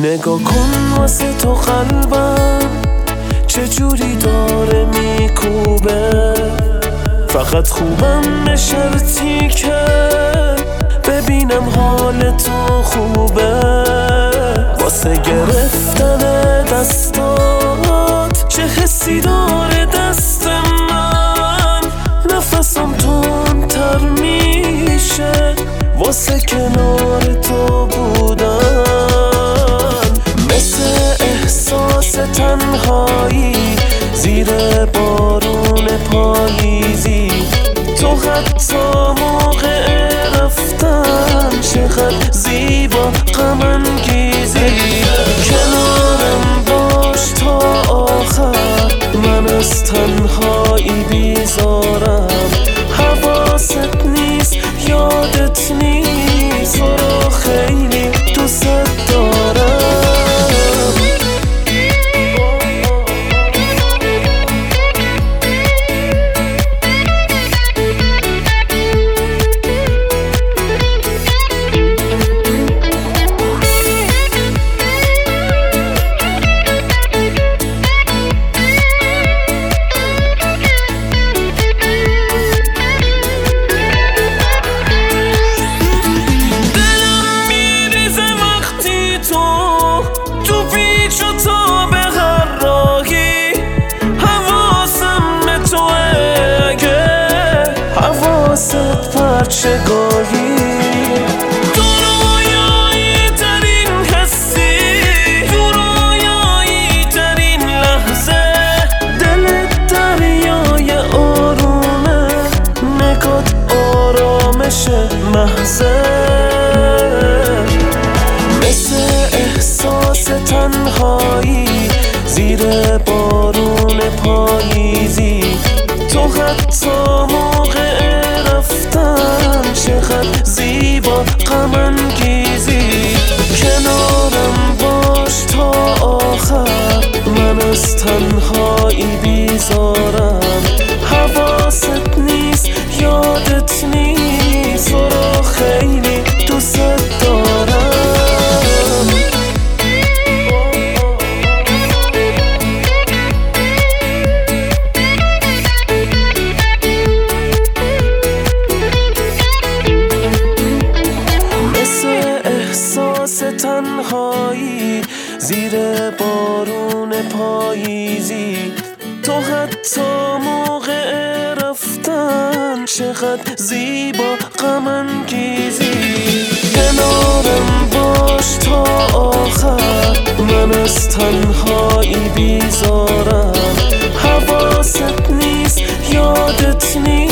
نگاه کن واسه تو قلبم چجوری داره میکوبه، فقط خوبم به شرطی که ببینم حال تو خوبه. واسه گرفتن دستات چه حسی داره دست من، نفسم تندتر میشه واسه کنار تو بودن. مثل احساس تنهایی زیر بارون پاییزی، تو حتی موقع رفتن چقدر زیبا غم انگیزی. کنارم باش تا آخر، من از تنهایی بیزارم. حواست نیست یادت نیست، تو رو خیلی دوست دارم. پرچگاهی تو رویایی ترین حسی، تو رویایی ترین لحظه. دلت دریای آرومه، نگات آرامش محضه. مثل احساس تنهایی زیر بارون پاییزی، تو حتی موقع رفتن چقدر زیبا غم انگیزی. کنارم باش تا آخر، من از تنهایی بیزارم. حواست نیست یادت نیست، تو رو خیلی دوست دارم. تنهایی زیر بارون پاییزی، تو حتی موقع رفتن چقدر زیبا غم انگیزی. کنارم باش تا آخر، من از تنهایی بیزارم. حواست نیست یادت نیست،